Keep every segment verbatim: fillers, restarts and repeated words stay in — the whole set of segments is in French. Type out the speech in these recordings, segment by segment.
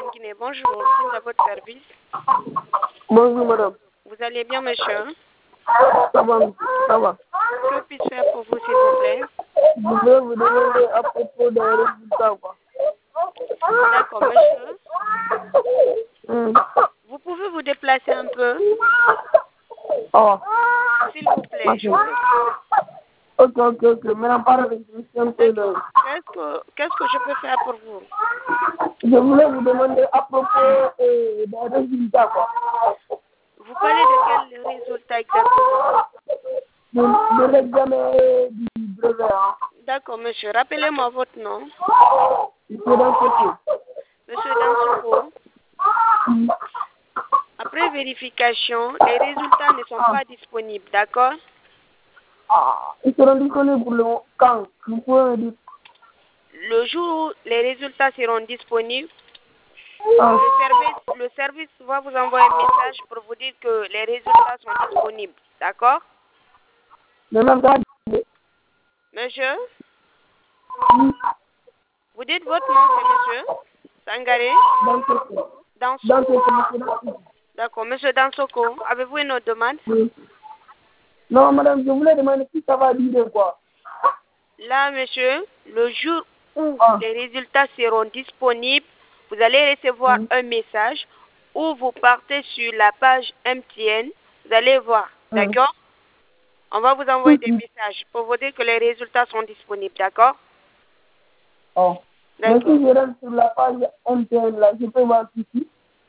Guinée. Bonjour, je suis à votre service. Bonjour, madame. Vous allez bien, monsieur? Ça va, ça va. Que puis-je faire pour vous, s'il vous plaît? Je vais vous demander à propos des résultats, quoi. D'accord, monsieur. Hum. Vous pouvez vous déplacer un peu, Oh. s'il vous plaît. Je vous... Ok, ok, ok. Maintenant, parlez, je suis un peu de... Qu'est-ce que, qu'est-ce que je peux faire pour vous? Je voulais vous demander à propos euh, des résultats, quoi. Vous parlez de quel résultat exactement? De, de l'examen du brevet, hein. D'accord, monsieur. Rappelez-moi votre nom. Monsieur Dansoko. Monsieur Dansoko. Hum. Après vérification, les résultats ne sont pas disponibles, d'accord? Ah, ils seront disponibles pour le quand? Vous pouvez me dire? Le jour où les résultats seront disponibles, Ah. le service, le service va vous envoyer un message pour vous dire que les résultats sont disponibles, d'accord? Le même temps. Monsieur, Hum. vous dites votre nom, c'est monsieur Sangaré Dansoko. Dansoko. Dansoko, monsieur Dansoko. D'accord, monsieur Dansoko, avez-vous une autre demande? Oui. Non, madame, je voulais demander si ça va durer, quoi. Là, monsieur, le jour où Ah. les résultats seront disponibles, vous allez recevoir Hum. un message où vous partez sur la page M T N, vous allez voir, Hum. d'accord? On va vous envoyer des Hum. messages pour vous dire que les résultats sont disponibles, d'accord? Oh. Mais D'accord. si je rentre sur la page M T N, là, je peux voir ici.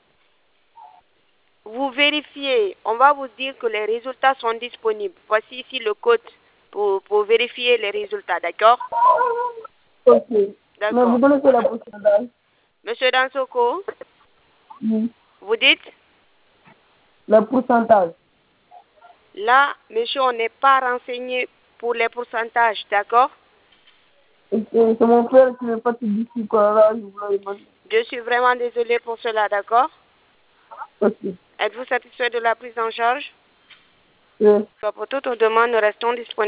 Vous vérifiez, on va vous dire que les résultats sont disponibles. Voici ici le code pour, pour vérifier les résultats, d'accord? Ok. Mais D'accord. vous connaissez la pourcentage? Monsieur Dansoko, Oui. vous dites? Le pourcentage. Là, monsieur, on n'est pas renseigné pour les pourcentages, d'accord? Et C'est c'est mon frère qui est parti d'ici, quoi. Là, je voulais demander. Je suis vraiment désolée pour cela, d'accord? Ok. Êtes-vous satisfait de la prise en charge? Oui. Pour toutes nos demandes, nous restons disponibles.